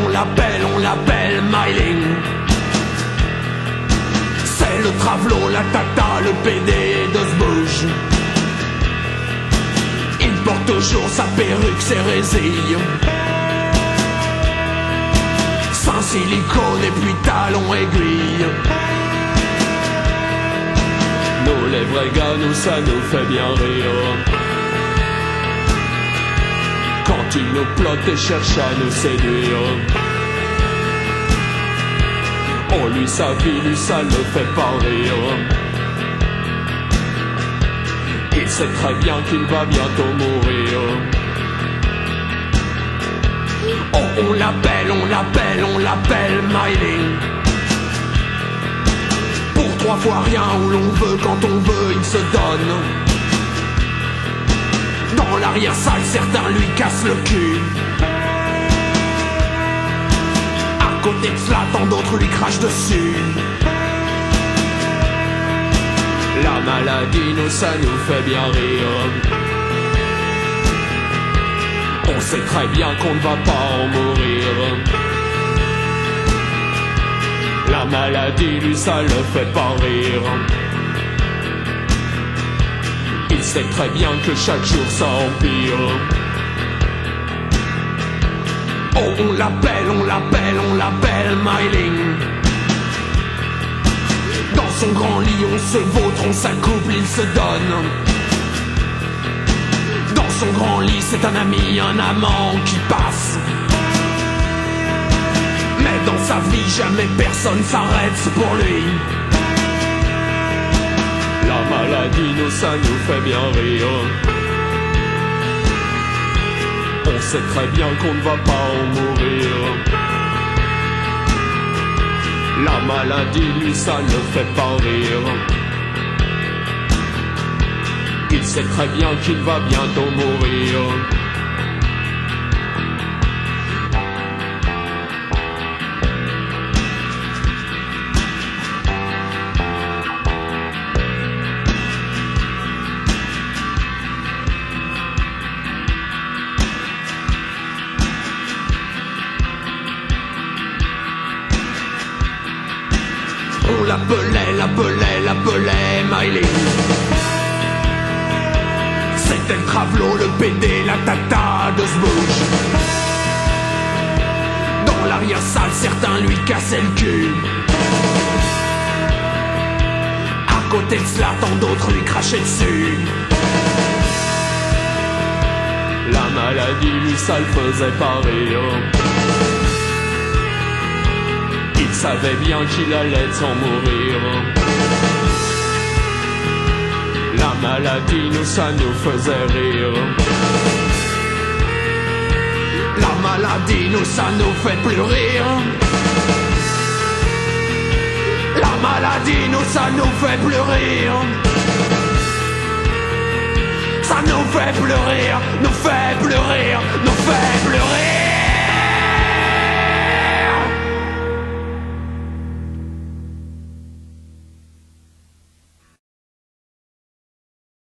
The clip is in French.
on l'appelle Myling. C'est le travelot, la tata, le PD de ce bouge. Il porte toujours sa perruque, ses résilles, sans silicone et puis talons aiguilles. Nous les vrais gars, nous ça nous fait bien rire. Quand il nous plotte et cherche à nous séduire. Oh lui sa vie, lui ça le fait pas rire. Il sait très bien qu'il va bientôt mourir. Oh on l'appelle Myling. Pour 3 fois rien, où l'on veut, quand on veut, il se donne. Dans l'arrière-salle, certains lui cassent le cul. À côté de cela, tant d'autres lui crachent dessus. La maladie, nous, ça nous fait bien rire. On sait très bien qu'on ne va pas en mourir. La maladie, lui, ça le fait pas rire. Il sait très bien que chaque jour ça empire. Oh on l'appelle Myling. Dans son grand lit on se vautre, on s'accouple, il se donne. Dans son grand lit c'est un ami, un amant qui passe. Mais dans sa vie jamais personne s'arrête, c'est pour lui. La maladie, nous, ça nous fait bien rire. On sait très bien qu'on ne va pas en mourir. La maladie, lui, ça ne fait pas rire. Il sait très bien qu'il va bientôt mourir. On l'appelait Myling. C'était le travelot, le PD, la tata de ce bouge. Dans l'arrière-salle, certains lui cassaient le cul. À côté de cela, tant d'autres lui crachaient dessus. La maladie, lui, ça le faisait pas rire. Il savait bien qu'il allait s'en mourir. La maladie, nous, ça nous faisait rire. La maladie, nous, ça nous fait plus rire. La maladie, nous, ça nous fait plus rire. Ça nous fait plus rire, nous fait plus rire, nous fait plus rire.